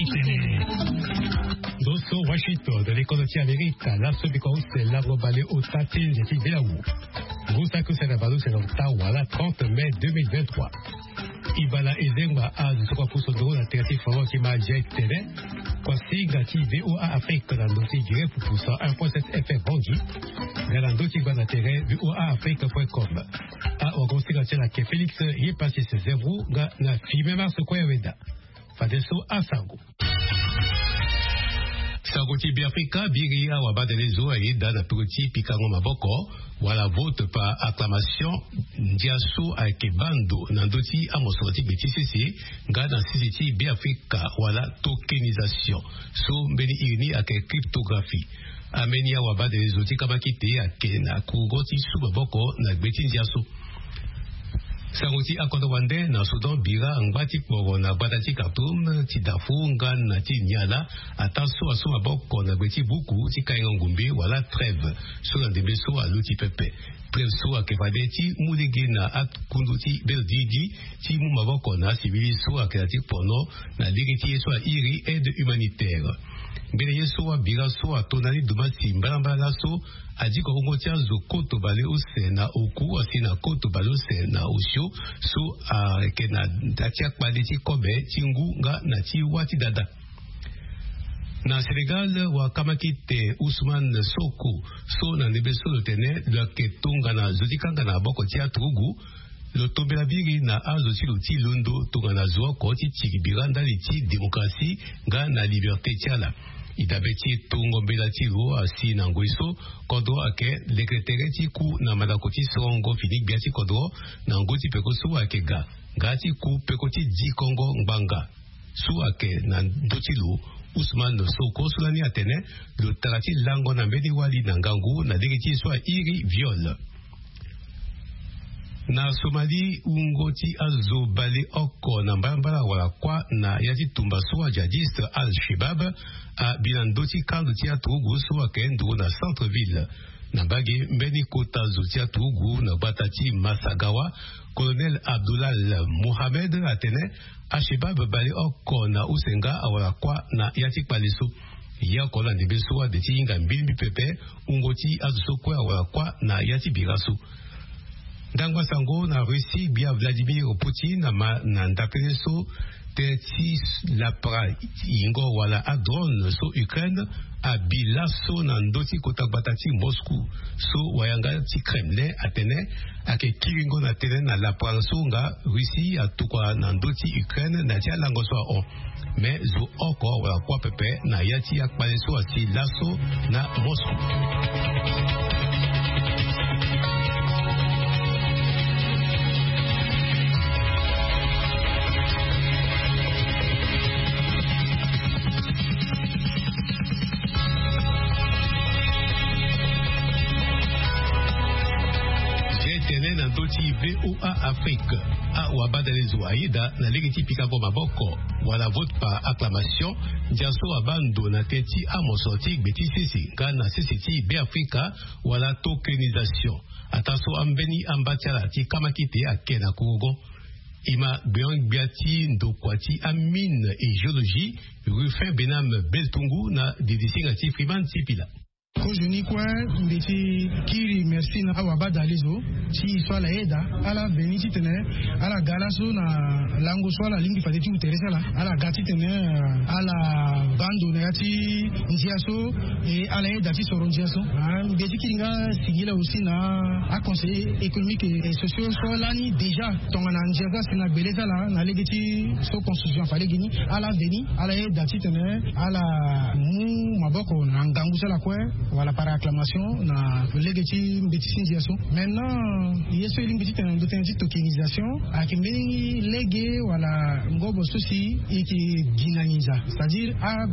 Dosso Washington de l'economia americana l'assobiko se l'arbre balé au tatil de Tibeaou. Rusaku Senabado c'est l'Ottawa la 30 mai 2023. Ibala Ezengba a de sokwa kusodoro na terati fawo ki ma jektere. Kwa siga ti VOA Afrique na ndoti gire pour 1.7 FM bongi. Galando ki gwa na tere voaafrique.com. A ogonsiga tela ke Félix y passé ses zéro ga na filme mars kwa weda. Fadeso Asango. Sagoti Biafrika biri awa badelezo aida na proti pikango maboko wala vote par acclamation ndiaso akebando nandoti amosoti betisisi nga na sisiti Biafrika wala tokenisation so mbeni irni ake cryptographie ameni awa badelezo tikamaki ake na kugoti subaboko na beti ndiaso Sangoti akodo wande na Sudan bira ngbati poro na badati Khartoum ti Darfour na ti Niala ataso aso aboko na beti buku ti kaingongumbi wala trêve so na debeso aluti pepe trêve so akevade ti muligi na atkundu ti beldigi ti mu maboko na civiliso akati pono na diriti so iri aide humanitaire Mbele yeso bira so atonali dumasi mbalambala so adiko ungotia zo koto bale ose na oku asina koto bale ose na osho so kena datia kbaliti kobe tingu nga na ti wati dada na Senegal wa kamakite Ousmane Sonko so na nebeso lotene la ketonga na zodikanga na boko tia trugu lo tombela biri na azo ti loti londo tonga na zo ko ti tigibira ndali ti démocratie nga na liberté tiala idabeti tungo mbela tiro asi na ngweso kodo ake lekretere ti ku na madakoti songo finik biati kodo na ngoti peko su ake gati ku peko ti di kongo ngbanga su ake na dotilu Ousmane Sonko sulani atene lo tarati lango na mbedi wali na ngangu na diriti so iri viol na Somali ungoti azo bale oko na mbambala wala kwa na yati tumbasoa jadiste Al-Shabaab a bilandoti kandu tia tugu soa kendo na centre-ville na bagi mbeni kota zo tia tugu na batati Masagawa Colonel Abdullah Mohamed atene Al-Shabaab bale oko na usenga awala kwa na yati paliso ya kola nebesoa de tinga mbimbi pepe ungoti azo sokwa awala kwa na yati birasu Dangwa sango na Russie bia Vladimir Poutine na ndapeneso teti la pra ingo wala a drone so Ukraine a bilaso na ndoti kota batati Moscou so wayanga ti Kremlin atene ake kiringo na tene na la pranso nga Russie atukwa na ndoti Ukraine na tia lango so on mais zo oko wala kwa pepe na yati akpaneso ati laso na Moscou VOA Afrique a wabadalezo aida na legiti pikako maboko wala vote par acclamation jaso abando na teti amosoti betisisi kana sisiti be Afrika wala tokenisation ataso ambeni ambatiala ti kamakite akena kugo ima beong biati ndokwati amine et géologie Rufin Benam Beltungu na didisinga ti Freeman Tipila Kojuni kwa mbeti kiri merci na awa badalizo si swala eda ala beniti tene ala galaso na lango swala lingi fadeti uteresa la ala gati tene ala bando na yati njiaso e ala eda ti soro njiaso mbeti kiringa sigila aussi na a conseiller économique et social swala ni déjà tonga na njiaza sina beleza la na legeti so constitution fale gini ala beni ala eda ti tene ala mu maboko na ngangu sala kwa wala par acclamation na legeti mbetisi ndiaso maintenant yeso limbiti tena ndotenzi tokenisation akimeni lege wala ngobo sosi iki ginaniza c'est-à-dire a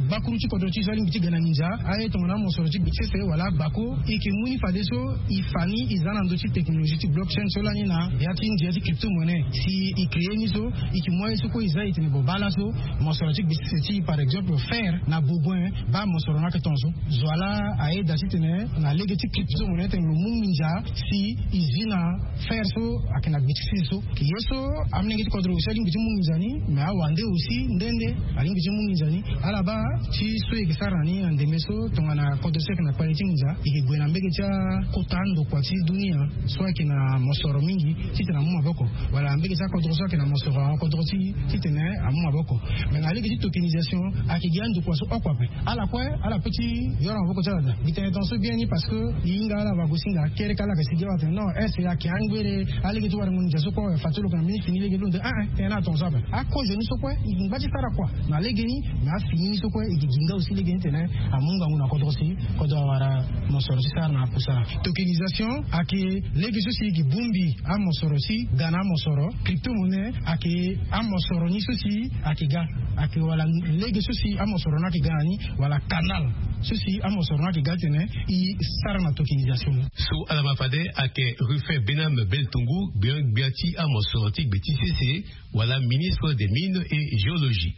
bakuru ci kodro ci so lingi ci gana ninja ay to na mo soro ci bitse wala bako iki muni fadeso ifani izana ndo ci technologie ci blockchain so lani na ya ci ndia ci crypto monnaie si i créer ni so iki moy so ko izai tene bo bala so mo soro ci bitse ci par exemple faire na boboin ba mo soro na ketonso zoala ay da ci tene na lege ci crypto monnaie tene mun ninja si izina faire so akina bitse so ki yeso amne ngi kodro so lingi ci mun ninja ni ma wande aussi ndende alingi ci mun ninja ni ala ba ci so ikisarani ande meso tongana kodro se na kwaliti ninja iki gwena mbege cha kotando kwa ci dunia so akina mosoro mingi ci tena mu maboko wala mbege cha kodro so akina mosoro kodro ci tena amu maboko mais na ligi ci tokenisation akigiandu kwa so okwape ala petit yoro maboko cha da bitene ton so bien ni parce que inga la bagusinga kere kala ka sidia wate no ese ya kiangwere aligi tu warungu ninja so ko fatulo kana mini fini ligi lunde tena ton sabe ako je ni so ko ingba ci sara kwa na ligi ni na fini so ko iginga aussi ligi tena amunga nguna kodro si kodro wara mosoro si sara na pusa tokenisation ake legi sosi ki bumbi a mosoro si gana mosoro crypto monnaie ake a mosoro ni sosi ake ga ake wala legi sosi a mosoro na ki gani wala canal sosi a mosoro na ki gatene i sara na tokenisation su alama fade ake rufe benam beltungu biati a mosoro tik beti cc wala ministre des mines et géologie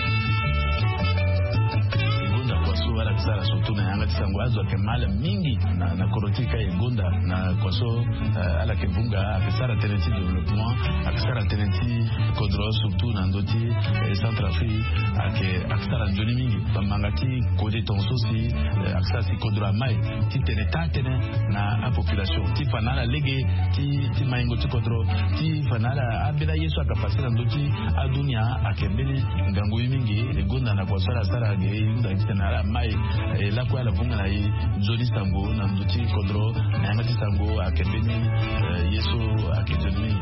wala kisara surtout na yanga tisango azo ke mala mingi na korotika egonda na kwaso ala ke bunga akisara tenenti développement akisara tenenti kodro surtout na ndoti Centrafrique akisara ndoni mingi bamangati kode tonso si akisara si kodro mai ti tene na population ti fanala lege ti maingo ti kodro ti fanala abela yeso akapasira ndoti adunia akembeli ngango mingi egonda na kwaso ala sara ge inda tena mai la kwa la vunga na nzoli sango na mduti kodro na yamati sango akembeni yeso akejeni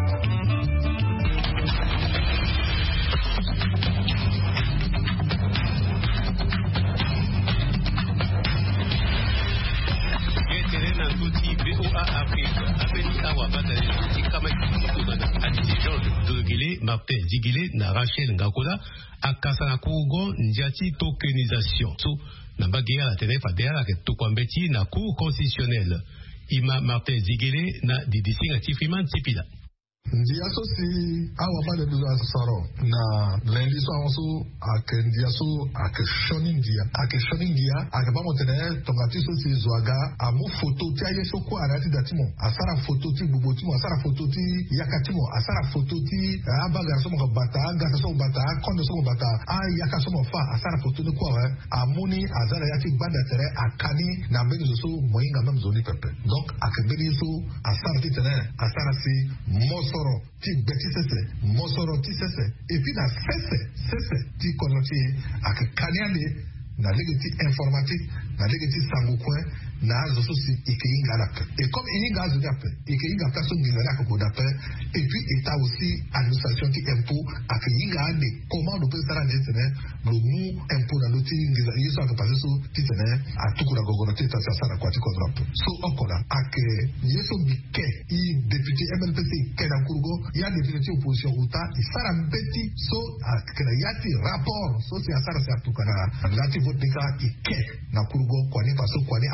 na nduti BOA Afrique apeni awa bata nduti kama kikutu na George Dogile Martin Zigile na Rachel Ngakola akasana kugo njati tokenisation so na bagia la tene fadera ke tokwambeti na cour constitutionnelle ima Martin Zigile na didisinga tifiman tipila ndia so si awa ba de dozo asoro na lendi so awso akendia so akeshoni ndia akaba motene tongati so si zwaga amu photo ti aye so ko arati datimo asara photo ti bubotimo asara photo ti yakatimo asara photo ti abaga so mo bata anga so bata kondo so bata ayaka so mo fa asara photo ni ko amuni azara yati banda tere akani na mbeni so moinga même zoni pepe donc akebeni so asara ti tene asara si mosoro ti beti sese mosoro ti sese et puis na sese ti konoti akakaniale na legati informatique na legati sangukwe na zoso si ikeinga rap et comme inga zo d'appel ikeinga personne ne la ko d'appel et puis état aussi administration ti impôt akeinga ande comment on peut ça rendre tene le mot impôt dans l'outil ngiza yeso akapasa so ti tene atukura gogorote ta sara kwa ti kodrop so okola ak yeso bike i député MLPC kena kurgo ya député opposition uta isara mbeti so akreati rapport so si asara sa tukana lati votika ike na kurgo kwani paso kwani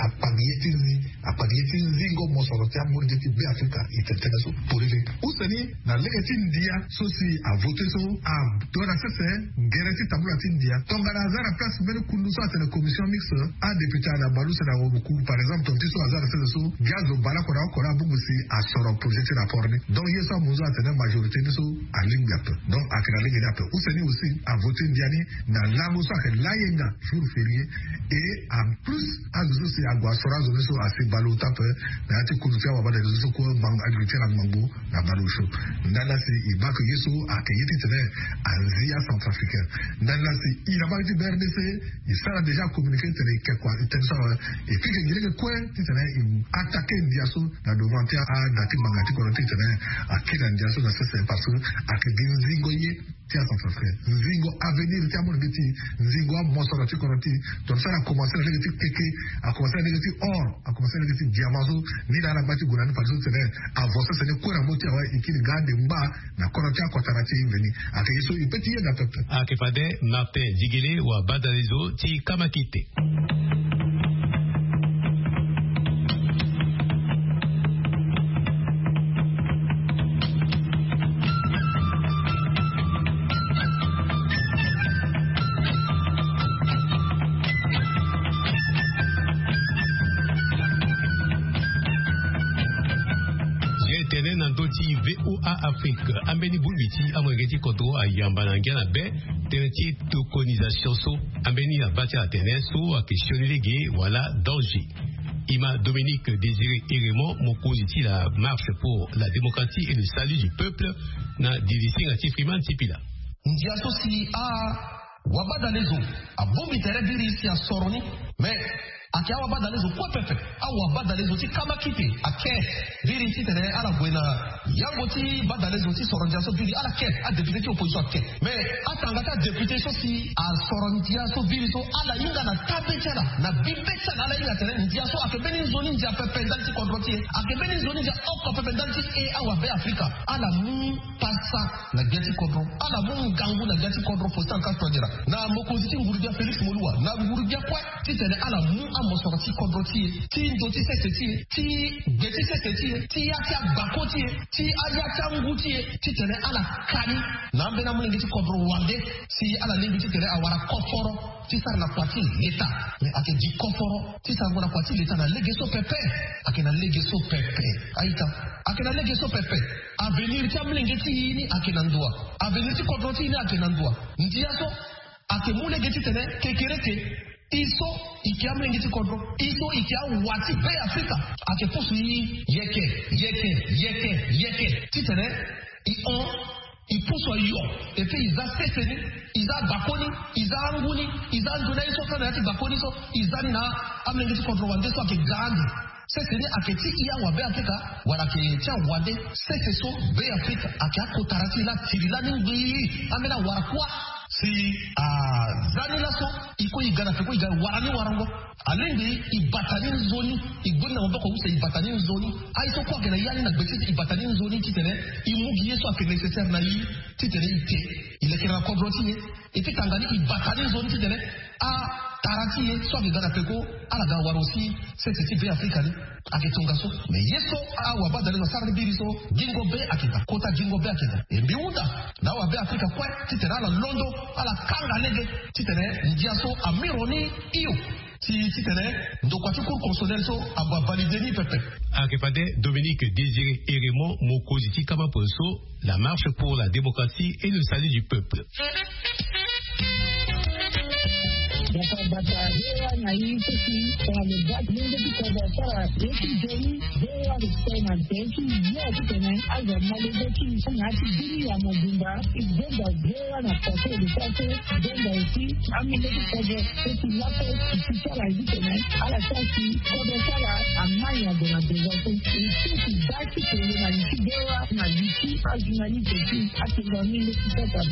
apagiyeti nzingo mosorote amurde ti be Afrika itetene so porele useni na legeti ndia so si a voter so a dora sese ngereti tabula ti ndia tonga na azara place mele kundu so atene commission mixte a député na balu se na wobuku par exemple tonti so azara sese so gazo bala kora bungu si a soro projet rapport ni donc yeso muzo atene majorité ni so a lingya pe donc akira lingya pe useni aussi a voter ndia ni na lango so akela layenga jour férié et en plus a zo si agwa sora zo so asi balu tape na ati kurutia wa bada zo ko mang agriculture na mambo na balu show ndala si ibako yeso akayiti tene Azia Centrafricaine ndala si ila ba ti BRDC il sera déjà communiqué tene que quoi tene et puis que ngile ko tene attaquer ndiaso na devantia a dati mangati ko tene akira ndiaso na c'est parce que akidinzingo ye tia Centrafrique Nzingo avenir tia mon geti Nzingo mosora ti koroti donc ça a commencé à geti keke a commencé à geti or a commencé à geti diamazo ni na la bati gurani par exemple c'est avancer c'est quoi la moitié ouais ikini gande mba na koroti akotara ti veni akayeso ipeti na tata akefade Martin Digele wa badalezo ti kamakite. VOA Afrique ambeni bulbiti amwegeti koto ayamba nangiana be teneti tokonisation so ambeni na bati a teneso a questionner wala danger. Ima Dominique Désiré Eremo mokoziti la marche pour la démocratie et le salut du peuple na divisi ngati Freeman Tipila. Ndiaso si a wabadalezo a bombi tere diri si a soroni mais ake awa badalezo kwa pepe awa badalezo ti kama kite ake diri ti tere ala buena yango ti badalezo ti sorondiaso diri ala ke a député ti opposition ake mais atangata député so si a sorondiaso diri so ala inga na tabechana na bibecha ala inga tere ndiaso ake beni zoni ndia pepe ndalti kontroti ake beni zoni ndia oko pepe ndalti awa be Afrika ala mu pasa na geti kontro ala mu gangu na geti kontro postan ka tojera na mokoziti ngurubia Félix Moluwa na ngurubia kwa ti tere ala mu sorti kodroti ti ndoti seseti ti geti seseti ti yacha bakoti ti ayacha nguti ti tere ala kani na mbena mu ngiti kodro wande si ala lingi ti tere awara koforo ti sar na kwati leta me ake di koforo ti sar na kwati leta na legeso pepe ake na legeso pepe aita ake na legeso pepe avenir ti amlingi ti ni ake na ndua avenir ti kodroti ni ake na ndua ndiaso ake mu legeti tere kekereke iso ikia mlengiti kodro iso ikia wati pe Afrika ake pusu yi yeke titene ipusu yo epe iza seseni iza bakoni iza anguni iza nduna iso kana yati bakoni so izani na amlengiti kodro wande so ake gandi seseni ake ti iya wabe Afrika wala ke cha wande seseso be Afrika ake akotarati la tirila ningi amena warakwa si zani laso iko igana feko igana warani warango alende ibatani zoni igona wabako usa ibatani zoni aiso kwa gena yani na gbeti ibatani zoni titene imugi yeso ake necessaire na yi titene ite ilekera kodroti ite tangani ibatani zoni titene tarati ye so igana feko ala ga warosi sese be Afrika ni akitunga so me yeso wabada na sarri biriso jingo be akita kota jingo be akita embiunda na wabe Afrika kwa titene ala londo ala kanga lege titene ndiaso amironi iyo titene ndokwa ti cour constitutionnelle so aba valideni pepe akepade Dominique Désiré Eremo mokoziti kama poso la marche pour la démocratie et le salut du peuple. Na hii sisi wamebaki ndio tukazaa yetu jeni ndio alisema teki ndio tena aza malezi ngati dini ya mjumba igenda ndio na pokea lipate ndio hii amileki kaje sisi lapo kisara hivi tena ala sasa kwa sala amanya de la devotion sisi baki kwa na ndio na nchi ajinani teki akindamini kitata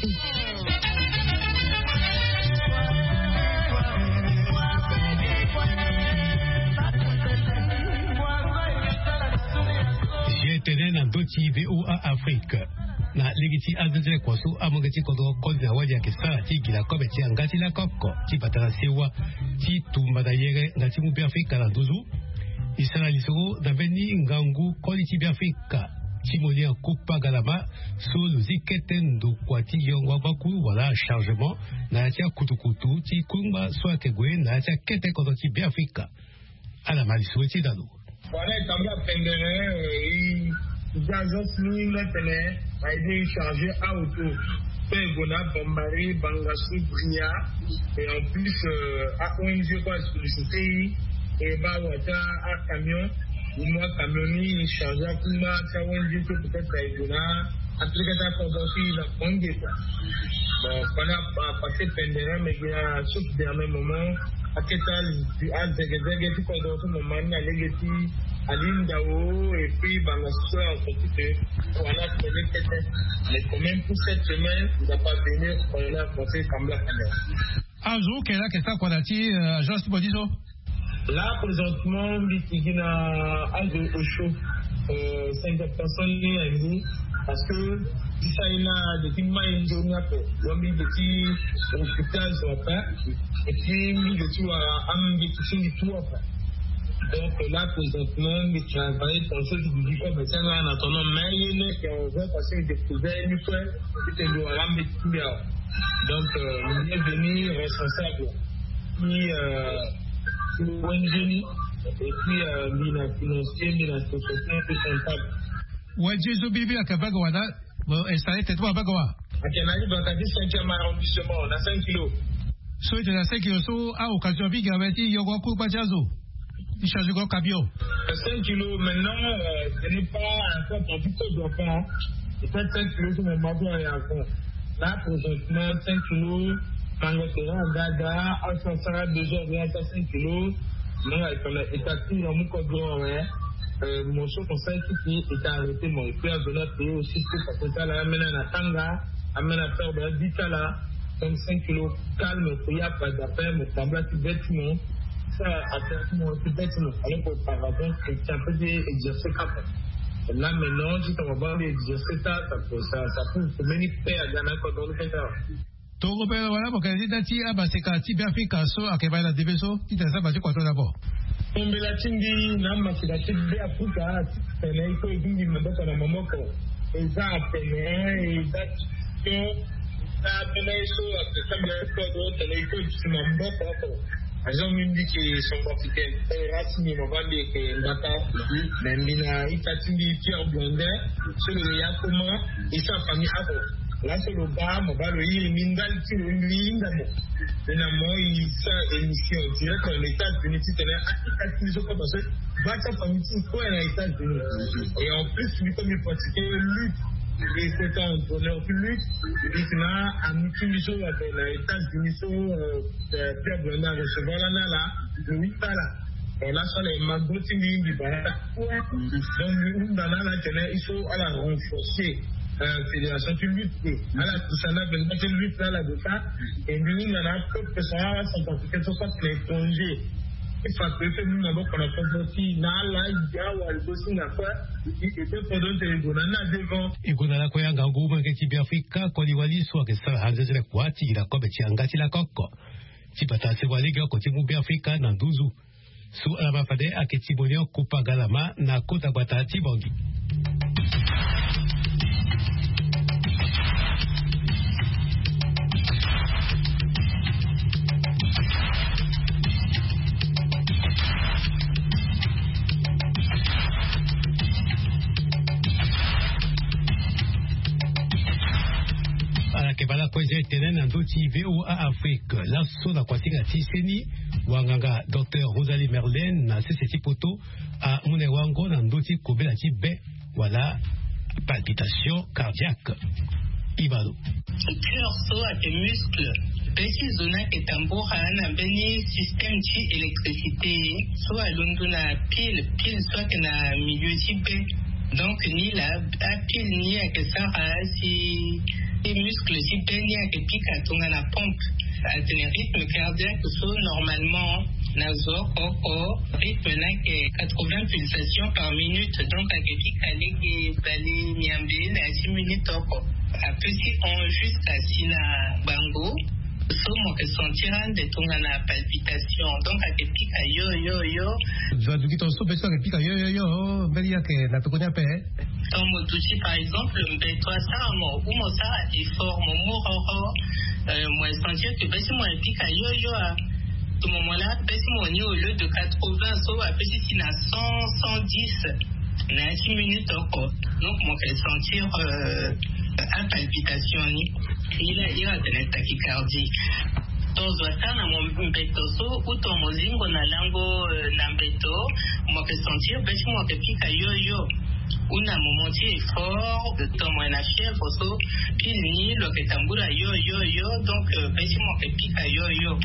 tene na doti VOA Afrique na ligiti azeze kwaso amongeti kodo konza waja kesala tigila kometi ngati la kokko tipatala sewa ti tumba da yere ngati mu Afrika la duzu isala lisoro da beni ngangu koliti bi Afrika timoni kupa galama so luzikete ndo kwati yongwa baku wala chargement na tia kutukutu ti kumba so akegwe na tia kete kodo ti bi Afrika ala malisueti dalu wana itambia pendere agence mine tene a été chargé à auto Pegona Bombari Bangasu Bria et en plus à ONG quoi sollicité et Bawata à camion moi camionni chargé à Kuma ça ONG que peut-être Pegona Afrika Kodoti la Congo quoi bon on a passé pendant mais il y a sauf dernier moment à Ketal à Zegezege tout Kodoti moment à Legeti Aline Dao et puis Bangassou en fait on a connu peut-être mais quand même pour cette semaine il va pas venir on a pensé comme la année. Azo quelle est la quadati agence Bodizo? Là présentement Bitigina a au chaud 50 personnes parce que ça il a des films à une journée après l'homme de qui hôpital sur après et puis de tout à un petit tout après. Donc là, présentement, il travaille pour ceux qui disent que c'est un attendant, mais il est qu'on veut passer des découvertes une fois, c'est le rame de tout. Donc, il est venu responsable, puis ONG, et puis il financier, il a société, puis comptable. Ouais, Jésus Bibi à Kabagouana, installé toi à Bagawa. À Canali, dans la 5e arrondissement, on a 5 kilos. Soit de la 5 kilos, à occasion de Bigavati, Yogoku Bajazo. Il change de camion. 5 kilos maintenant, ce n'est pas encore un petit peu d'enfant. Et 5 kilos sur mon bateau et à fond. Là, présentement, 5 kilos, Mangatera, Gaga, Alphonsara, 2 heures, bien à 5 kilos. Non, on a établi dans mon code, mon chef conseil qui est arrêté, mon père de notre pays aussi, parce que ça l'a amené à Tanga, amène à faire de 10 là. Donc 5 kilos calme, il n'y a pas d'appel, mais ça va être bêtement. Peut-être alors qu'auparavant c'est un peu d'exercer cap. Là maintenant si on va voir l'exercer ça peut mener à Ghana quand on le fait ça. Togo pela voilà porque dati abaseka ti bien fika so akeba la debeso ti tesa ba ti kwato d'abord. On me la tindi na masika ti be Afrika tene ko idingi maboko na momoko eza tene eza que ça tene so ça bien ko do tene ko ti maboko. Ils ont dit qu'ils sont portugais. Racine, on va dire que Ndata, mais il a dit Pierre Blondet, c'est le Yakoma et sa famille avant. Là, c'est le gars, on va le dire, Mindal, qui est une ligne d'amour. Finalement, il s'est émission direct en États-Unis, tu tenais à 4 000 parce que sa famille, c'est quoi en États-Unis? Et en plus, lui, comme il portugais, lui, et c'est un honneur public, il est là, à Moukimisho, à les États-Unis, Pierre Blondet, recevoir là, le 8 là. Et là, ça, les magoutis, du Barak. Donc, nous, dans la télé, il faut à la renforcer. Fédération de lutte, à la Poussana, de lutte, là, la de ça, et nous, on a peu de ça, c'est en quelque sorte les congés. Il faut que nous n'avons pas la aussi, là, il y a ou elle aussi n'a pas, et que pendant que les Gonana devant. Et Gonana Koyanga, Gouma, qui est Africa, Koliwali, soit que ça, Hanzé, la Kwati, la Kobe, Tiangati, la Coco. Si Pata, c'est Waliga, côté Moubi Africa, dans 12 ou. Sous la Mafade, à Ketibonio, Kupa Galama, na Kota Batati, Bangi. Kebala kweze tenen ndoti VOA Afrique la sona kwatinga tiseni wanganga Dr Rosalie Merlin na seseti poto a munewango na ndoti kobela tibe wala palpitation cardiaque ibado cœur so a tes muscles besi zona ketambora na beni système ti électricité so a lunduna pile soit que na milieu tibe donc ni la pile ni a que ça si les muscles si baignent et piquent à ton à la pompe à tenir rythme cardiaque so normalement nazo koko rythme là que 80 pulsations par minute donc à pique à l'égue d'aller niambe à 6 minutes à petit on jusqu'à sina bango so mo que sentir de ton à la palpitation donc à pique à yo je dis ton so beso que pique yo belia que la to konya pe dans mon outil par exemple toi ça moi ou moi ça effort mon mort moi sentir que ben si moi pique à yo à ce moment là ben si moi au lieu de 80 so à petit si na 100 110 na 6 minutes encore donc moi fait sentir à palpitation il a de tachycardie tozo sana mbeto so uto mozingo na lango na mbeto moi fait sentir ben si moi pique à yo una momenti effort de temps moins la fièvre so puis ni le ketambula yo donc ben si moi pique à yo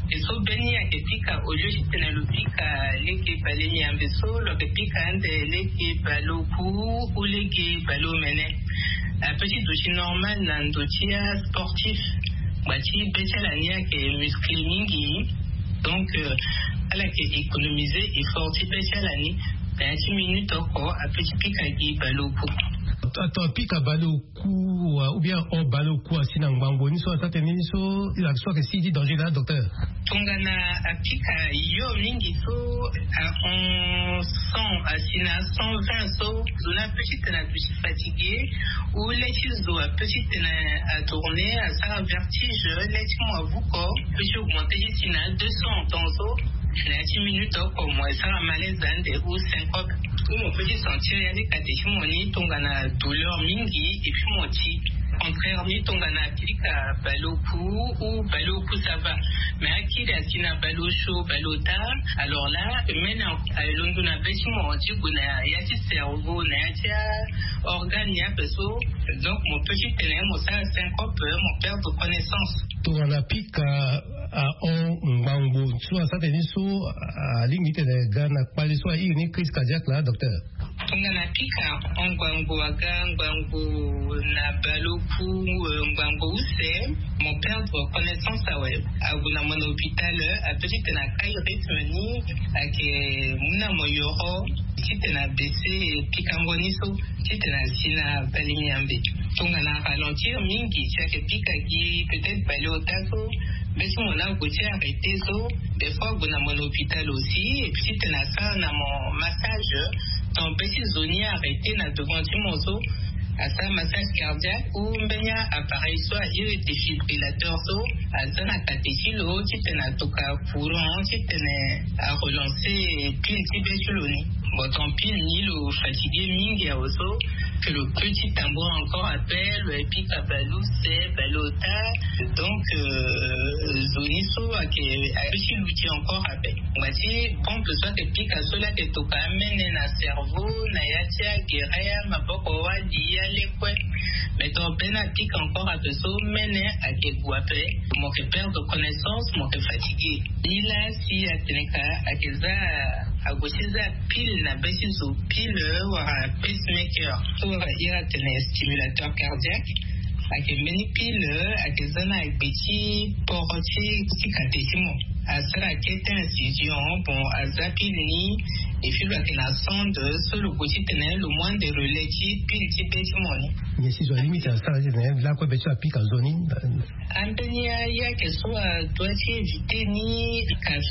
eso beni akepika ojo chitena lupika leke baleni ambeso lokepika ande leke baloku ou leke balomene. Petit doshi normal na ndotia sportif bati betalania ke muscle mingi donc ala ke économiser effort ti betalani 30 minutes encore à petit pika gi baloku. Attends, pika baloku ou bien on baloku asina ngbango ni so atate ni so la so que si dit danger là docteur. Tongana apika yo mingi so on 100 asina 120 so zona petite na plus fatigué ou les zo petite na à tourner à ça vertige les moi vous corps peut augmenter ici na 200 dans so 30 minutes comme moi ça malaise ou 50 ou mon petit sentir il y a des catéchimonies tongana douleur mingi et puis mon petit contraire ni tongana pilika baloku ou baloku ça va mais akili asina balo chaud balota alors là maintenant londo na bâtiment tu guna ya ti cerveau na ya organe ya peso donc mon petit ténèbre mon ça syncope mon père de connaissance tongana pika a on ngbango so ça teni so a limite de gana pali so une crise cardiaque là docteur. Tongana pika on ngbango na baloku ngbango c'est mon père de connaissance à web à mon hôpital à petite na kai rythme ni ake muna moyoro titena baissé pikangoni so titena sina balimiambe tongana ralentir mingi chaque pika qui peut-être balé au taso mais si on a côté arrêté so des fois on a mon hôpital aussi et puis titena ça na mon massage ton petit zone arrêté na devant du mozo à ça massage cardiaque ou mbenya appareil soit il défibrillateur so à ça na catéchilo titena toka courant titena à relancer pile tibetuloni bon tant pis ni le fatigué mingi à oso que le petit tambour encore appelle et puis kabalou c'est balota donc zoniso à petit l'outil encore appelle voici bon que soit que pika cela que toka amène na cerveau na yatia guerre maboko wa dia lekwe mais ton pena pique encore à peso mène à keguape mon repère de connaissance mon fatigué il a si à teneka à keza à gaucheza pile na besizo pile ou à pacemaker il y a un stimulateur cardiaque avec une pile avec des zones avec petit portier cicatrisimo à cela qui est incision bon à zapini et puis avec la sonde sur le côté tenait le moins de relais qui pile qui petit mais si je limite à ça là quoi petit à pique en zone Antenia il y a que soit doit éviter ni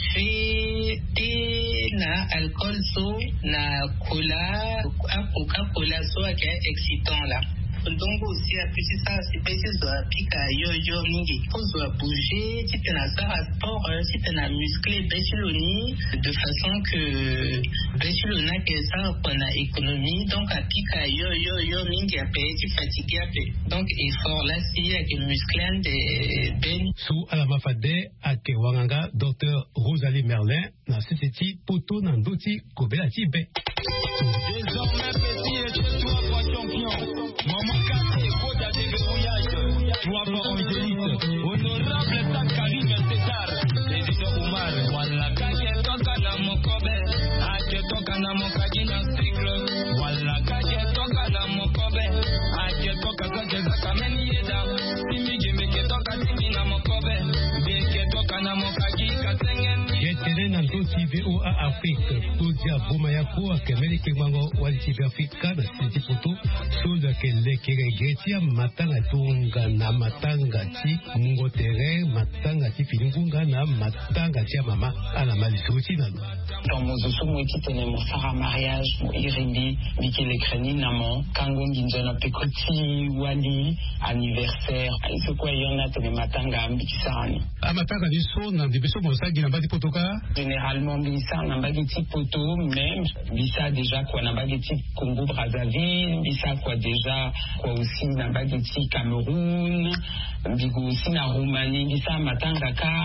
café thé na alcool so na cola Coca-Cola so qui est excitant là donc aussi à plus ça c'est petit so pique yo mingi faut bouger si tu as ça sport si tu as musclé Béchiloni de façon que Béchilona que ça qu'on a économie donc à pique yo mingi à petit fatigué donc effort là si avec musclé de ben sous à la mafade à Kewanga docteur Rosalie Merlin na CCT poto na ndoti kobela tibe désormais petit et chez toi quoi champion maman cassé code à déverrouillage toi par Angélique honorable ta Karim César président Omar wala kaje toka na mokobe aje toka na mokaji na cycle wala kaje toka na mokobe aje toka kaje za kameni yeda simi jemeke toka simi na mokobe beke toka na mokaji kasengen yetere na ndoti VOA Afrique kuja boma yako akemeli kimango walichibi Afrika na sisi poto soda kele keregetia matanga tunga na matanga ti ngotere matanga ti filingunga na matanga ti mama ala malisuti na dans mon zosumu kitene mosara mariage irindi bikele kreni namo kango nginjana pekoti wali anniversaire c'est quoi yona tene matanga mbikisani amatanga ni so na dibeso mosagi na badi potoka généralement bisa na badi ti poto même bisa déjà quoi na badi ti Congo Brazzaville bisa quoi déjà quoi aussi na badi ti Cameroun bigo aussi na Roumanie bisa matanga ka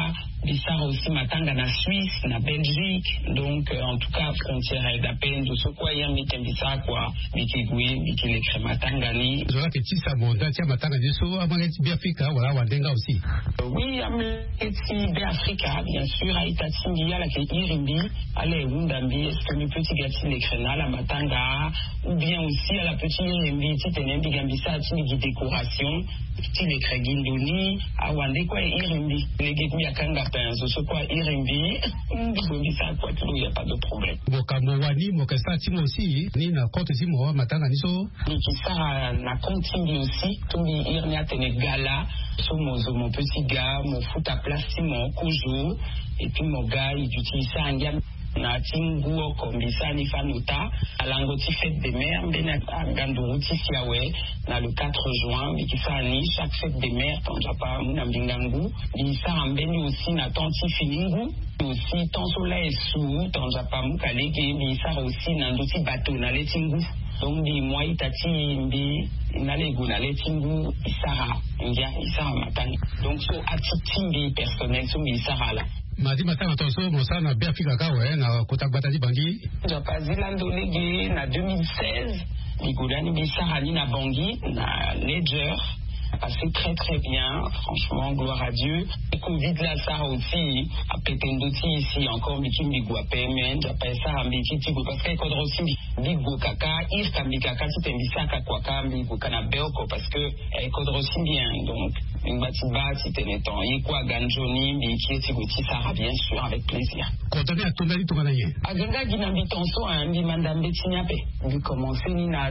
Bissara aussi matanga na Suisse, na Belgique, donc en tout cas frontière d'appel de ce quoi y'a mis Bissara quoi, Mikigui, Mikilekre matanga ni. Zola que tu sabonda tia matanga de so amangeti Biafrika voilà wandenga aussi. Oui, amangeti Biafrika bien sûr Haïti ndia la ke Irimbi, allez Wundambi, est-ce que le petit gâteau l'écréna la matanga ou bien aussi à la petite Irimbi, tu tenais bigambisa tu décoration, tu l'écré Guindoni, à Wande quoi Irimbi, les guémis à Kanga Penzo, ce quoi Irimbi, ça quoi il n'y a pas de problème. Bokamowani, Mokasa Timo aussi, ni na compte Timo matanga niso. Ni ça na continue aussi, tout les Irnia tene gala, sur mon petit gars, mon foot à place mon Kojo, et puis mon gars il utilise ça en gamme. Na tinguo kombisa ni fanuta alangoti fête des mères bena ganduruti fiawe na le 4 juin bikifani chaque fête des mères tonjapa muna mbingangu bisa ambeni aussi na tonti finingu aussi ton soleil sous tonjapa mukaleke bisa aussi na ndoti bateau na letingu donc di moi itati mbi na lego na letingu isara ndia isara matani donc so atitimbi personnel so isara la Madi matanga tonso mosana Biafrika kawe na kota batadi bangi. Japazila ndolege na 2016 Ligolani Bissarani na Bangui na Ledger passé très très bien, franchement gloire à Dieu. Et Covid là ça aussi à Petendoti ici encore Bikim Biguape men j'appelle ça Ambiki Tigo parce que quand aussi Bigo Kaka il kambi Kaka tu t'embissa Kakwaka Bigo Kanabelko parce que quand aussi bien donc une batiba si t'es temps et quoi Ganjoni Biki Tigo Tisara bien sûr avec plaisir. Quand on est à Tomali Tomanaye. À Ganga Ginambitonso un Bimandam Betinyape. Vu commencer ni na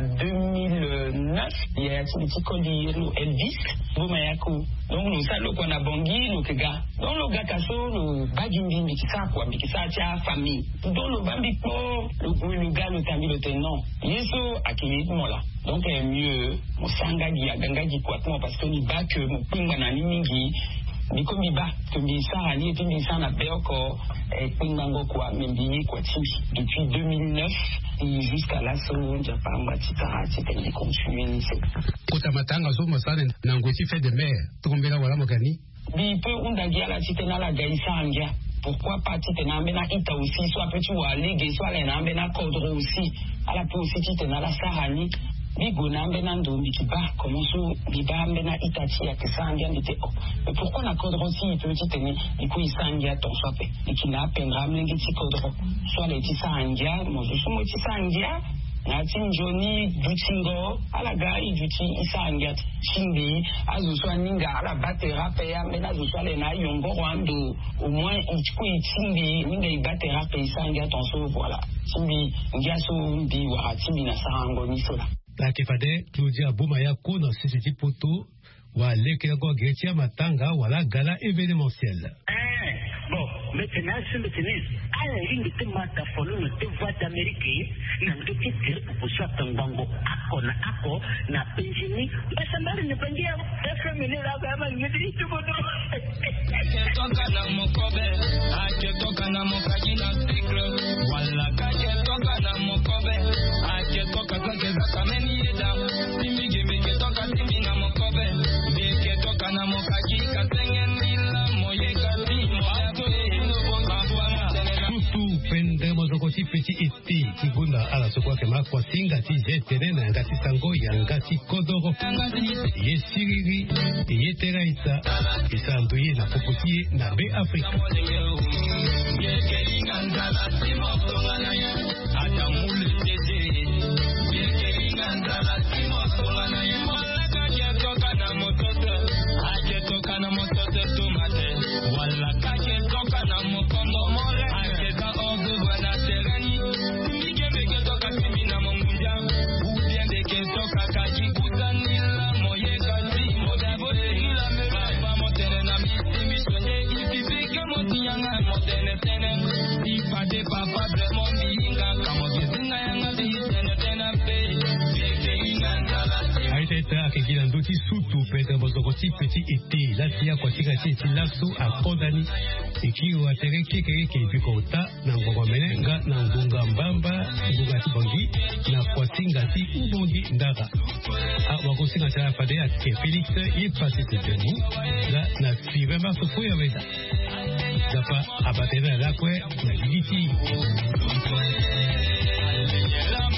2009 il y a un petit collier Elvis Bomayako. Donc nous ça le qu'on a Bangui le Kega. Donc le gars kaso le bagimbi Mikisa quoi Mikisa tia famille. Donc le bambiko le gars le tambi le tenant. Yeso akili mola. Donc mieux mon sangagi à Gangagi quoi parce que ni ba que mon pinga na mingi. Biko miba que Bissara ni et puis Bissara na Belko et pingango quoi membi quoi depuis 2009 et jusqu'à là so Japan batitara c'était continuer kota matanga so mosana na ngoti fait de mer tombela wala mokani bi peu undagia la titena la gaisa angia pourquoi pas titena mbena ita aussi soit petit ou aller soit la mbena kodro aussi à la peu aussi titena la sarani Bigona mbena ndo bikiba comment so biba mbena itati ya kisangia ndite mais pourquoi na kodro si petit tene iko isangia ton sope ikina pendra mlengi ti kodro soit les tisangia mo so mo tisangia na tinjoni dutingo ala gari duti isangia chimbi azuswa ninga ala batera pe ya mbena azuswa le na yongo rwando au moins iko itimbi ninga ibatera pe isangia ton so voilà chimbi ngia so mbi wa chimbi na sarango ni sola. La kefade Claudia Bomayako dans CCT Poto wa lekego Gretia Matanga wala gala événementiel. Bon, maintenant c'est le tennis. Alors il était matafolo le te voix d'Amérique na ndoki tele proposition tangango ako na penjini basa mbali ne pangia FM ni la kama ngidi tukodo. Toka na mokobe, ake toka na mokajina sikro, wala kake toka na mokobe, ake toka zake za kameni yeda, timige mige toka timi na mokobe, beke toka na mokaji kasengen nila moye kati moato Tutu pende mozokoti petit iti kigunda ala sokwa kema kwa singa ti jetene na ngati sango ya ngati kodoro ye siriri ye teraita isanduye na poputie na be Afrika akegila ndoti sutu pete bozokoti petit ete latia kwa tika titi laso akondani ikiwa tereke keke bikota na ngomene nga na ngunga mbamba ngunga tibongi na kwa tinga ti ubongi ndaga wakosinga cha fade ake Felix ye passe temu la na five marso foi aveda zapa abatena lakwe na dibiti.